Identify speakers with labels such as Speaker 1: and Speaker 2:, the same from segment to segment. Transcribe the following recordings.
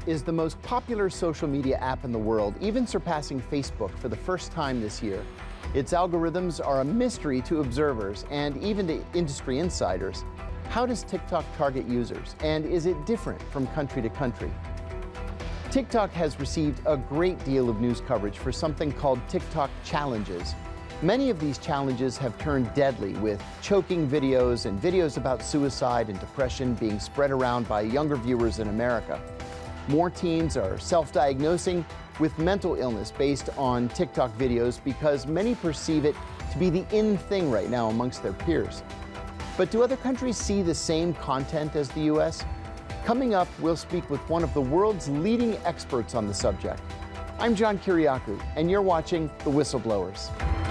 Speaker 1: is the most popular social media app in the world, even surpassing Facebook for the first time this year. Its algorithms are a mystery to observers and even to industry insiders. How does TikTok target users, and is it different from country to country? TikTok has received a great deal of news coverage for something called TikTok challenges. Many of these challenges have turned deadly, with choking videos and videos about suicide and depression being spread around by younger viewers in America. More teens are self-diagnosing with mental illness based on TikTok videos because many perceive it to be the in thing right now amongst their peers. But do other countries see the same content as the US? Coming up, we'll speak with one of the world's leading experts on the subject. I'm John Kiriakou, and you're watching The Whistleblowers.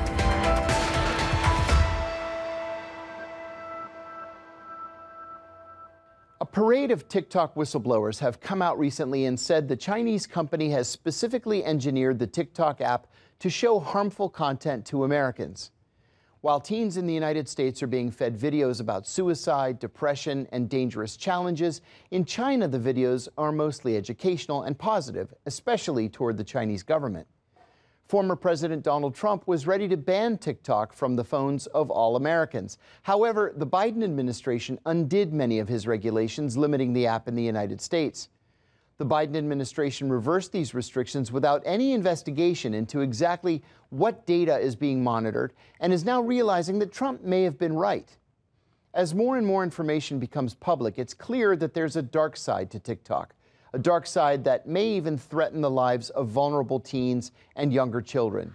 Speaker 1: A parade of TikTok whistleblowers have come out recently and said the Chinese company has specifically engineered the TikTok app to show harmful content to Americans. While teens in the United States are being fed videos about suicide, depression, and dangerous challenges, in China the videos are mostly educational and positive, especially toward the Chinese government. Former President Donald Trump was ready to ban TikTok from the phones of all Americans. However, the Biden administration undid many of his regulations limiting the app in the United States. The Biden administration reversed these restrictions without any investigation into exactly what data is being monitored and is now realizing that Trump may have been right. As more and more information becomes public, it's clear that there's a dark side to TikTok. A dark side that may even threaten the lives of vulnerable teens and younger children.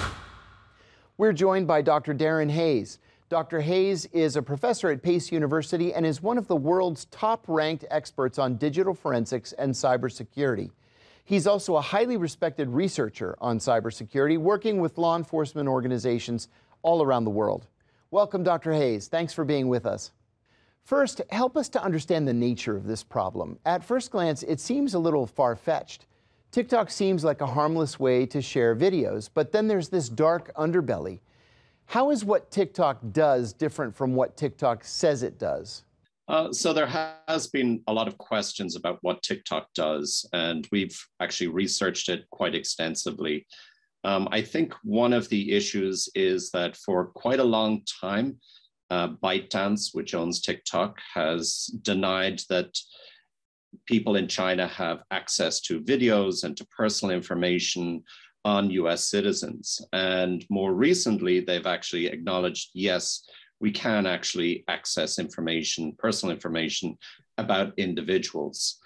Speaker 1: We're joined by Dr. Darren Hayes. Dr. Hayes is a professor at Pace University and is one of the world's top-ranked experts on digital forensics and cybersecurity. He's also a highly respected researcher on cybersecurity, working with law enforcement organizations all around the world. Welcome, Dr. Hayes. Thanks for being with us. First, help us to understand the nature of this problem. At first glance, it seems a little far-fetched. TikTok seems like a harmless way to share videos, but then there's this dark underbelly. How is what TikTok does different from what TikTok says it does?
Speaker 2: So there has been a lot of questions about what TikTok does, and we've actually researched it quite extensively. I think one of the issues is that for quite a long time, ByteDance, which owns TikTok, has denied that people in China have access to videos and to personal information on US citizens. And more recently, they've actually acknowledged, yes, we can actually access information, personal information about individuals.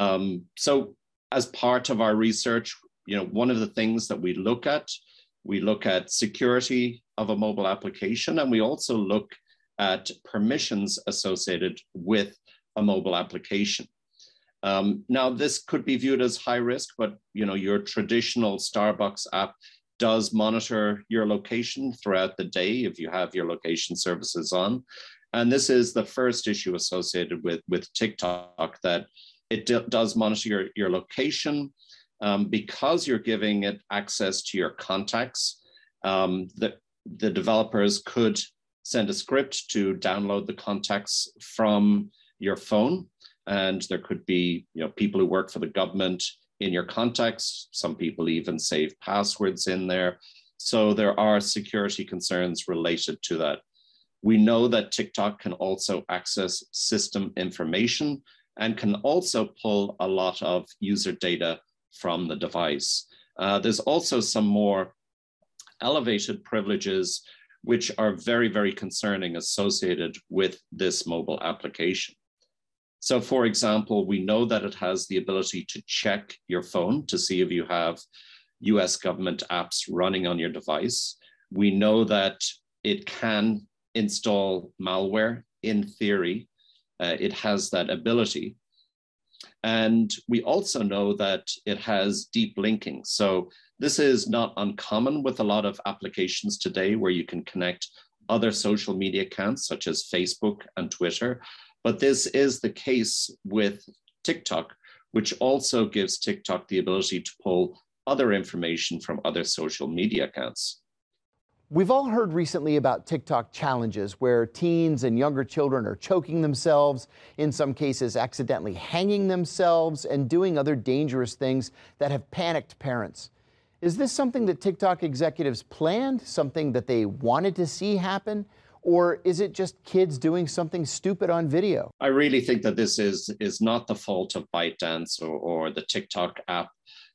Speaker 2: So as part of our research, one of the things that we look at security of a mobile application, and we also look at permissions associated with a mobile application. Now, this could be viewed as high risk, but your traditional Starbucks app does monitor your location throughout the day if you have your location services on. And this is the first issue associated with TikTok, that it does monitor your location because you're giving it access to your contacts. The developers could send a script to download the contacts from your phone. And there could be people who work for the government in your contacts. Some people even save passwords in there. So there are security concerns related to that. We know that TikTok can also access system information and can also pull a lot of user data from the device. There's also some more elevated privileges which are very, very concerning associated with this mobile application. So for example, we know that it has the ability to check your phone to see if you have US government apps running on your device. We know that it can install malware in theory. It has that ability. And we also know that it has deep linking. So this is not uncommon with a lot of applications today where you can connect other social media accounts such as Facebook and Twitter. But this is the case with TikTok, which also gives TikTok the ability to pull other information from other social media accounts.
Speaker 1: We've all heard recently about TikTok challenges where teens and younger children are choking themselves, in some cases accidentally hanging themselves, and doing other dangerous things that have panicked parents. Is this something that TikTok executives planned, something that they wanted to see happen? Or is it just kids doing something stupid on video?
Speaker 2: I really think that this is not the fault of ByteDance or the TikTok app.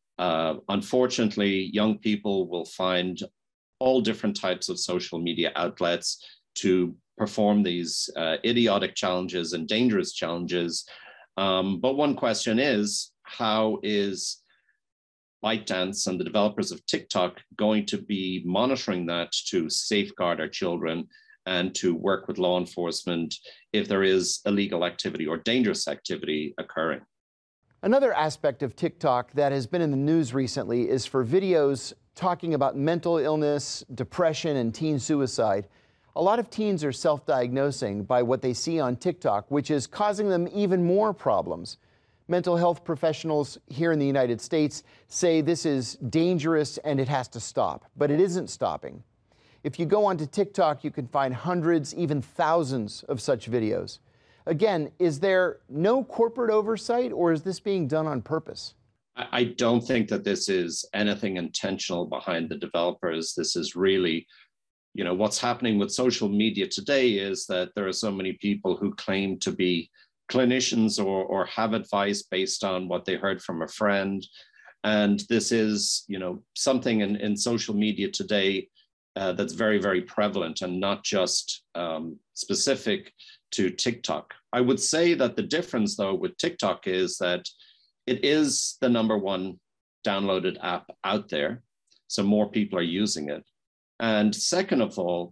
Speaker 2: Unfortunately, young people will find all different types of social media outlets to perform these idiotic challenges and dangerous challenges. But one question is, how is ByteDance and the developers of TikTok going to be monitoring that to safeguard our children and to work with law enforcement if there is illegal activity or dangerous activity occurring?
Speaker 1: Another aspect of TikTok that has been in the news recently is for videos talking about mental illness, depression, and teen suicide. A lot of teens are self-diagnosing by what they see on TikTok, which is causing them even more problems. Mental health professionals here in the United States say this is dangerous and it has to stop, but it isn't stopping. If you go onto TikTok, you can find hundreds, even thousands of such videos. Again, is there no corporate oversight, or is this being done on purpose?
Speaker 2: I don't think that this is anything intentional behind the developers. This is really, what's happening with social media today is that there are so many people who claim to be clinicians or have advice based on what they heard from a friend. And this is, something in social media today that's very, very prevalent and not just specific to TikTok. I would say that the difference, though, with TikTok is that it is the #1 downloaded app out there, so more people are using it. And second of all,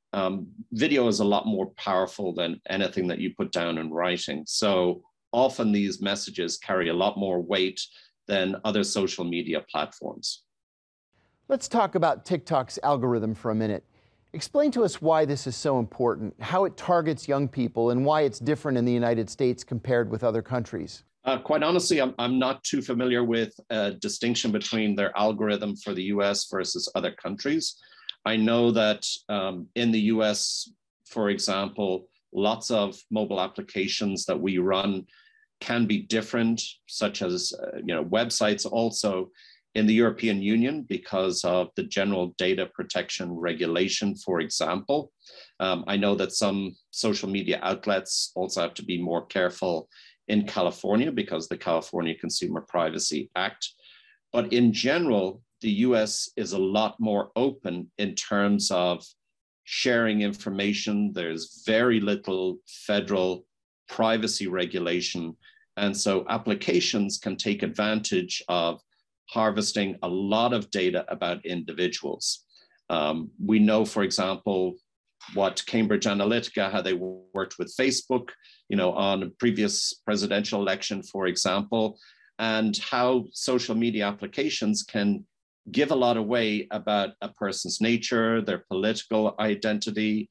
Speaker 2: video is a lot more powerful than anything that you put down in writing. So often these messages carry a lot more weight than other social media platforms.
Speaker 1: Let's talk about TikTok's algorithm for a minute. Explain to us why this is so important, how it targets young people, and why it's different in the United States compared with other countries.
Speaker 2: Quite honestly, I'm not too familiar with a distinction between their algorithm for the US versus other countries. I know that in the US, for example, lots of mobile applications that we run can be different, such as websites also in the European Union because of the general data protection regulation, for example. I know that some social media outlets also have to be more careful in California because the California Consumer Privacy Act. But in general, the US is a lot more open in terms of sharing information. There's very little federal privacy regulation. And so applications can take advantage of harvesting a lot of data about individuals. We know, for example, what Cambridge Analytica, how they worked with Facebook, on a previous presidential election, for example, and how social media applications can give a lot away about a person's nature, their political identity,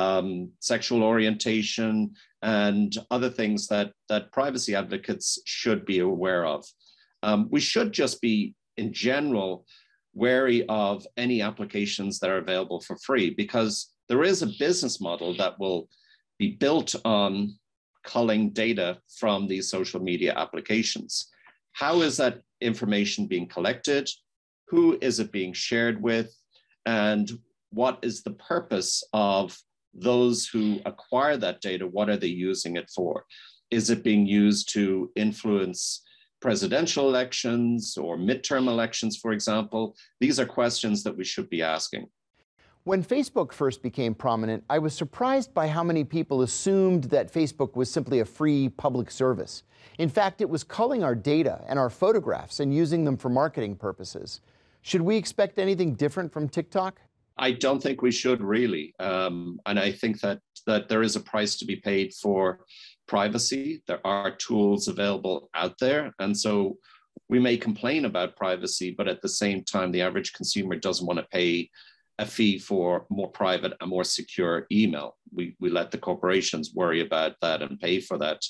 Speaker 2: sexual orientation, and other things that privacy advocates should be aware of. We should just be, in general, wary of any applications that are available for free, because there is a business model that will be built on culling data from these social media applications. How is that information being collected? Who is it being shared with? And what is the purpose of those who acquire that data? What are they using it for? Is it being used to influence presidential elections or midterm elections, for example? These are questions that we should be asking.
Speaker 1: When Facebook first became prominent, I was surprised by how many people assumed that Facebook was simply a free public service. In fact, it was culling our data and our photographs and using them for marketing purposes. Should we expect anything different from TikTok?
Speaker 2: I don't think we should really. And I think that there is a price to be paid for privacy. There are tools available out there. And so we may complain about privacy, but at the same time, the average consumer doesn't want to pay a fee for more private and more secure email. We let the corporations worry about that and pay for that.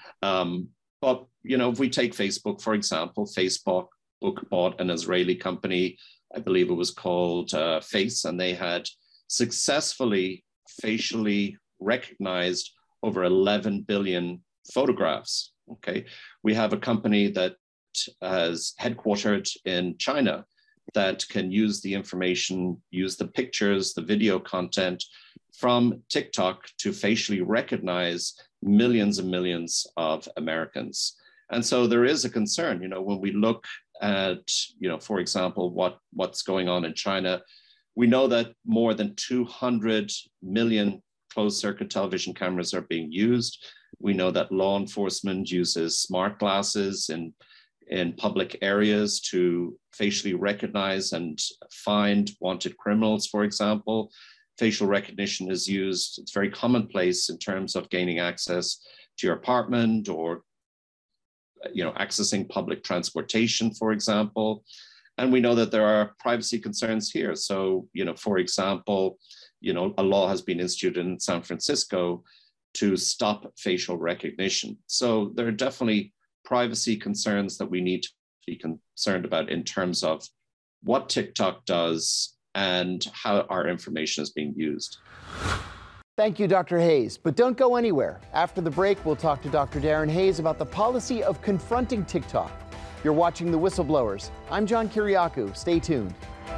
Speaker 2: But, if we take Facebook, for example, Facebook bought an Israeli company, I believe it was called Face, and they had successfully facially recognized over 11 billion photographs. Okay, we have a company that is headquartered in China that can use the information, use the pictures, the video content from TikTok to facially recognize millions and millions of Americans. And so there is a concern, when we look at, for example, what's going on in China, we know that more than 200 million closed circuit television cameras are being used. We know that law enforcement uses smart glasses in public areas to facially recognize and find wanted criminals, for example. Facial recognition is used, it's very commonplace in terms of gaining access to your apartment or accessing public transportation, for example. And we know that there are privacy concerns here. So, for example, a law has been instituted in San Francisco to stop facial recognition. So there are definitely privacy concerns that we need to be concerned about in terms of what TikTok does and how our information is being used.
Speaker 1: Thank you, Dr. Hayes. But don't go anywhere. After the break, we'll talk to Dr. Darren Hayes about the policy of confronting TikTok. You're watching The Whistleblowers. I'm John Kiriakou. Stay tuned.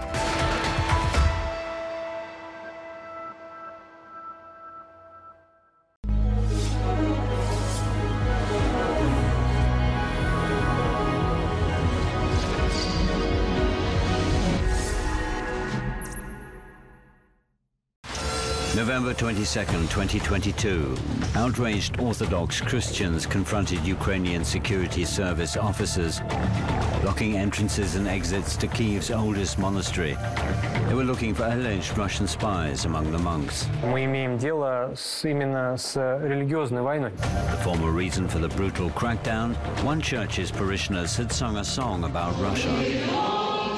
Speaker 3: November 22nd, 2022. Outraged Orthodox Christians confronted Ukrainian security service officers, blocking entrances and exits to Kyiv's oldest monastery. They were looking for alleged Russian spies among the monks.
Speaker 4: Мы имеем дело именно с религиозной войной.
Speaker 3: The former reason for the brutal crackdown, one church's parishioners had sung a song about Russia.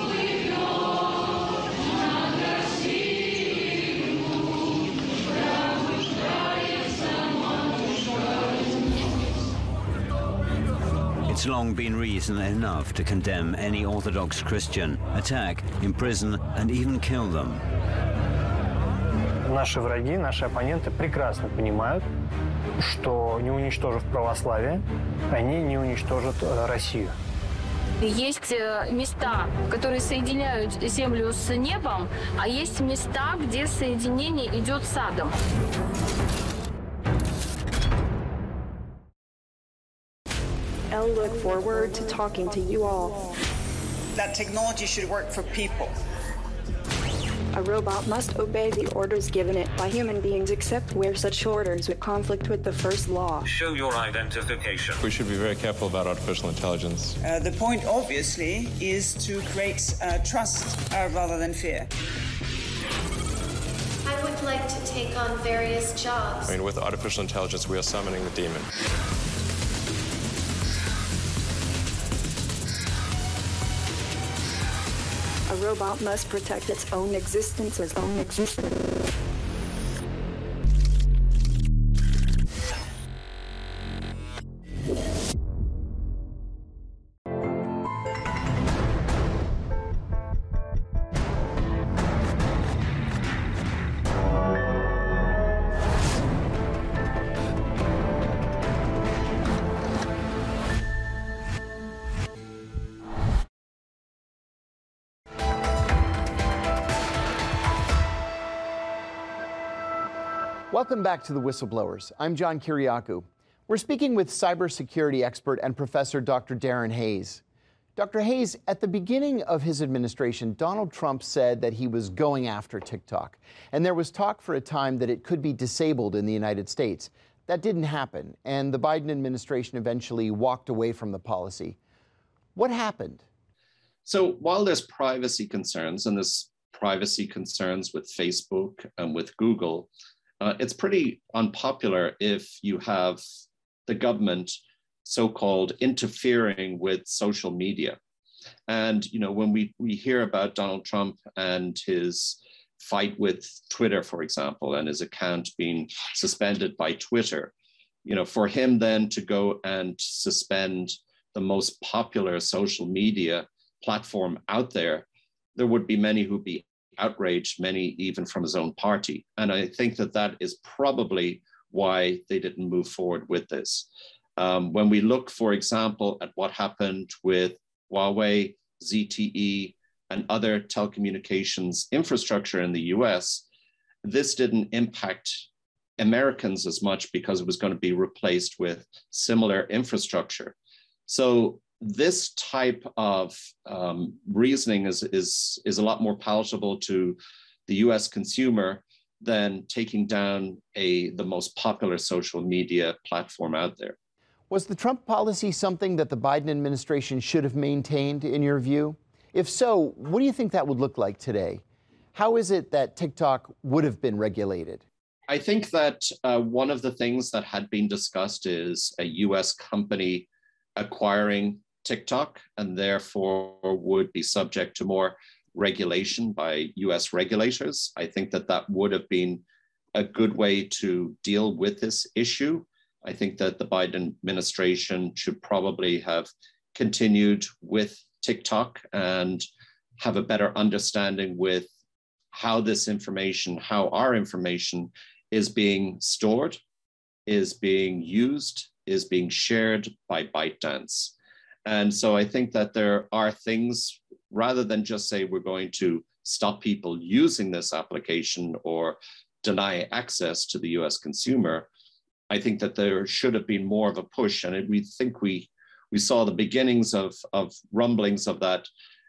Speaker 3: It's long been reason enough to condemn any Orthodox Christian, attack, imprison, and even kill them.
Speaker 4: Наши враги, наши оппоненты прекрасно понимают, что не уничтожив православие, они не уничтожат Россию.
Speaker 5: Есть места, которые соединяют землю с небом, а есть места, где соединение идет с адом.
Speaker 6: I look forward to talking to you all.
Speaker 7: That technology should work for people.
Speaker 6: A robot must obey the orders given it by human beings except where such orders would conflict with the first law.
Speaker 8: Show your identification.
Speaker 9: We should be very careful about artificial intelligence.
Speaker 7: The point, obviously, is to create trust rather than fear.
Speaker 10: I would like to take on various jobs.
Speaker 9: With artificial intelligence, we are summoning the demon.
Speaker 6: A robot must protect its own existence.
Speaker 1: Welcome back to The Whistleblowers. I'm John Kiriakou. We're speaking with cybersecurity expert and professor Dr. Darren Hayes. Dr. Hayes, at the beginning of his administration, Donald Trump said that he was going after TikTok. And there was talk for a time that it could be disabled in the United States. That didn't happen, and the Biden administration eventually walked away from the policy. What happened?
Speaker 2: So while there's privacy concerns, and there's privacy concerns with Facebook and with Google, it's pretty unpopular if you have the government so-called interfering with social media. And, when we hear about Donald Trump and his fight with Twitter, for example, and his account being suspended by Twitter, for him then to go and suspend the most popular social media platform out there, there would be many who'd be outraged, many even from his own party. And I think that that is probably why they didn't move forward with this. When we look, for example, at what happened with Huawei, ZTE, and other telecommunications infrastructure in the US, this didn't impact Americans as much because it was going to be replaced with similar infrastructure. So this type of reasoning is a lot more palatable to the US consumer than taking down the most popular social media platform out there.
Speaker 1: Was the Trump policy something that the Biden administration should have maintained, in your view? If so, what do you think that would look like today? How is it that TikTok would have been regulated?
Speaker 2: I think that one of the things that had been discussed is a US company acquiring TikTok and therefore would be subject to more regulation by US regulators. I think that that would have been a good way to deal with this issue. I think that the Biden administration should probably have continued with TikTok and have a better understanding with how this information, how our information is being stored, is being used, is being shared by ByteDance. And so I think that there are things, rather than just say we're going to stop people using this application or deny access to the US consumer, I think that there should have been more of a push. And we think we saw the beginnings of rumblings of that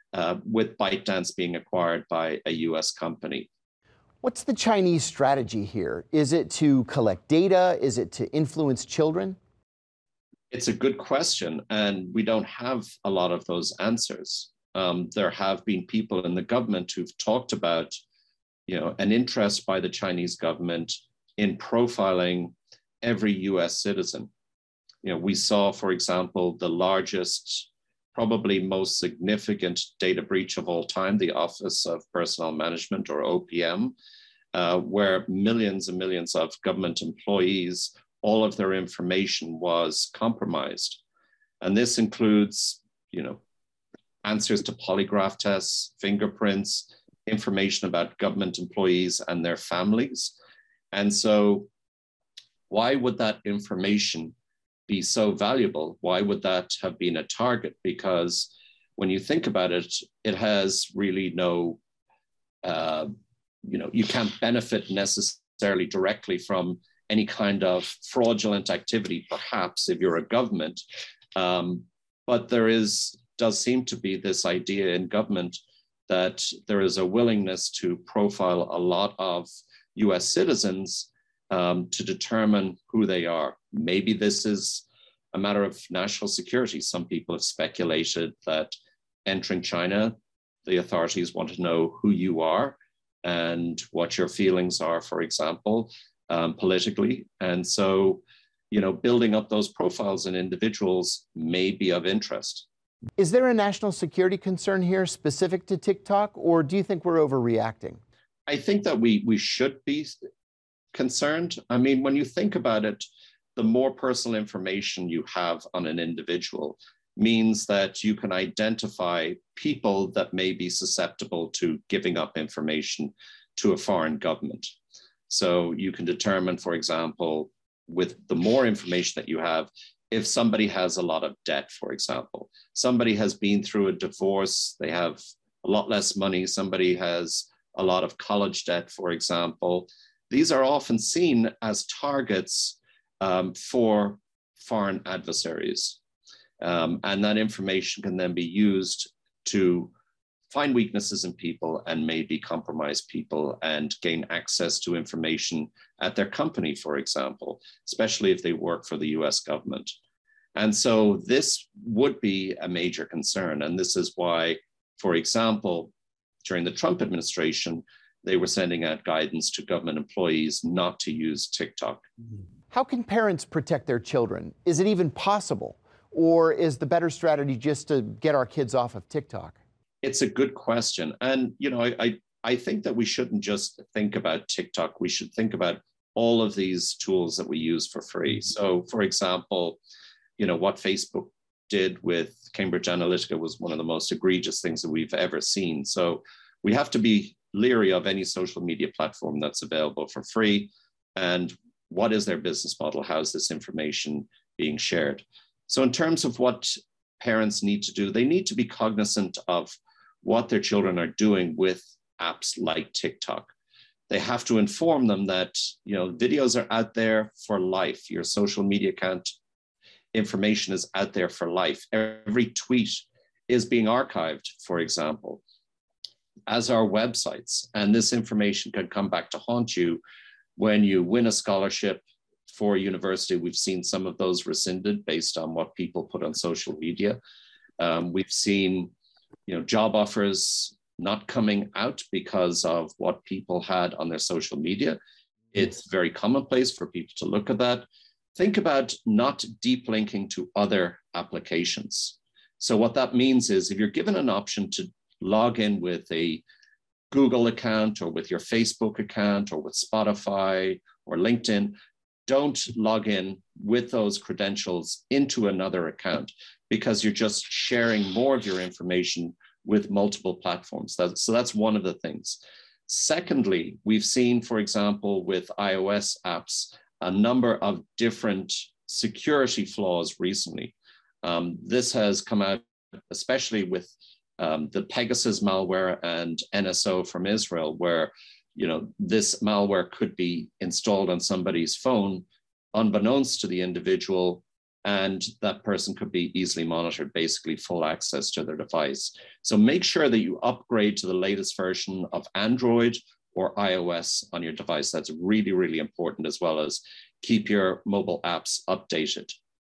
Speaker 2: with ByteDance being acquired by a US company.
Speaker 1: What's the Chinese strategy here? Is it to collect data? Is it to influence children?
Speaker 2: It's a good question, and we don't have a lot of those answers. There have been people in the government who've talked about, an interest by the Chinese government in profiling every US citizen. We saw, for example, the largest, probably most significant data breach of all time, the Office of Personnel Management, or OPM, where millions and millions of government employees, all of their information was compromised. And this includes, answers to polygraph tests, fingerprints, information about government employees and their families. And so why would that information be so valuable? Why would that have been a target? Because when you think about it, it has really no, you can't benefit necessarily directly from any kind of fraudulent activity, perhaps if you're a government. But there does seem to be this idea in government that there is a willingness to profile a lot of US citizens to determine who they are. Maybe this is a matter of national security. Some people have speculated that entering China, the authorities want to know who you are and what your feelings are, for example, politically. And so, building up those profiles in individuals may be of interest.
Speaker 1: Is there a national security concern here specific to TikTok, or do you think we're overreacting?
Speaker 2: I think that we should be concerned. I mean, when you think about it, the more personal information you have on an individual means that you can identify people that may be susceptible to giving up information to a foreign government. So you can determine, for example, with the more information that you have, if somebody has a lot of debt, for example, somebody has been through a divorce, they have a lot less money, somebody has a lot of college debt, for example, these are often seen as targets for foreign adversaries. And that information can then be used to find weaknesses in people and maybe compromise people and gain access to information at their company, for example, especially if they work for the US government. And so this would be a major concern. And this is why, for example, during the Trump administration, they were sending out guidance to government employees not to use TikTok.
Speaker 1: How can parents protect their children? Is it even possible? Or is the better strategy just to get our kids off of TikTok?
Speaker 2: It's a good question. And, I think that we shouldn't just think about TikTok. We should think about all of these tools that we use for free. So, for example, what Facebook did with Cambridge Analytica was one of the most egregious things that we've ever seen. So we have to be leery of any social media platform that's available for free. And what is their business model? How is this information being shared? So in terms of what parents need to do, they need to be cognizant of what their children are doing with apps like TikTok. They have to inform them that, you know, videos are out there for life. Your social media account information is out there for life. Every tweet is being archived, for example, as are websites. And this information can come back to haunt you when you win a scholarship for a university. We've seen some of those rescinded based on what people put on social media. We've seen, you know, job offers not coming out because of what people had on their social media. It's very commonplace for people to look at that. Think about not deep linking to other applications. So what that means is if you're given an option to log in with a Google account or with your Facebook account or with Spotify or LinkedIn, don't log in with those credentials into another account because you're just sharing more of your information with multiple platforms. So that's one of the things. Secondly, we've seen, for example, with iOS apps, a number of different security flaws recently. This has come out, especially with the Pegasus malware and NSO from Israel, where, you know, this malware could be installed on somebody's phone unbeknownst to the individual, and that person could be easily monitored, basically full access to their device. So make sure that you upgrade to the latest version of Android or iOS on your device. That's really, really important, as well as keep your mobile apps updated.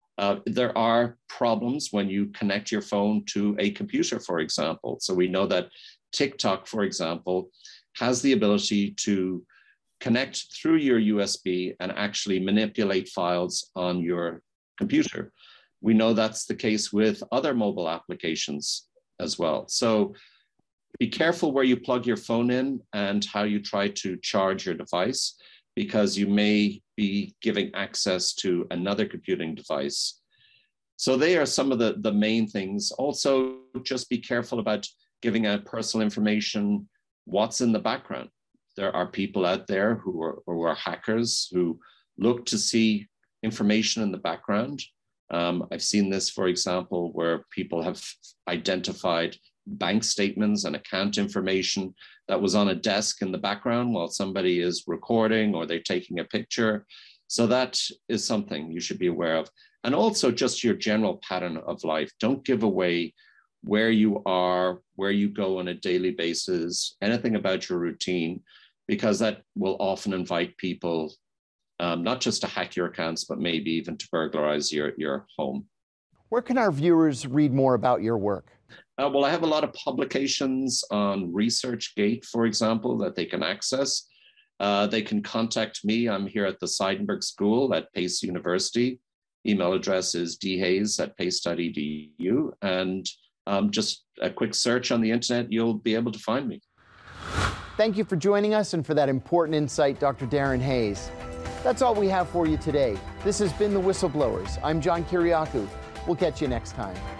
Speaker 2: There are problems when you connect your phone to a computer, for example. So we know that TikTok, for example, has the ability to connect through your USB and actually manipulate files on your computer. We know that's the case with other mobile applications as well. So be careful where you plug your phone in and how you try to charge your device, because you may be giving access to another computing device. So they are some of the main things. Also, just be careful about giving out personal information, what's in the background. There are people out there who are hackers who look to see information in the background. I've seen this, for example, where people have identified bank statements and account information that was on a desk in the background while somebody is recording or they're taking a picture. So that is something you should be aware of. And also just your general pattern of life. Don't give away where you are, where you go on a daily basis, anything about your routine, because that will often invite people not just to hack your accounts, but maybe even to burglarize your home.
Speaker 1: Where can our viewers read more about your work?
Speaker 2: Well, I have a lot of publications on ResearchGate, for example, that they can access. They can contact me. I'm here at the Seidenberg School at Pace University. Email address is dhays@pace.edu. And just a quick search on the internet, you'll be able to find me.
Speaker 1: Thank you for joining us and for that important insight, Dr. Darren Hayes. That's all we have for you today. This has been The Whistleblowers. I'm John Kiriakou. We'll catch you next time.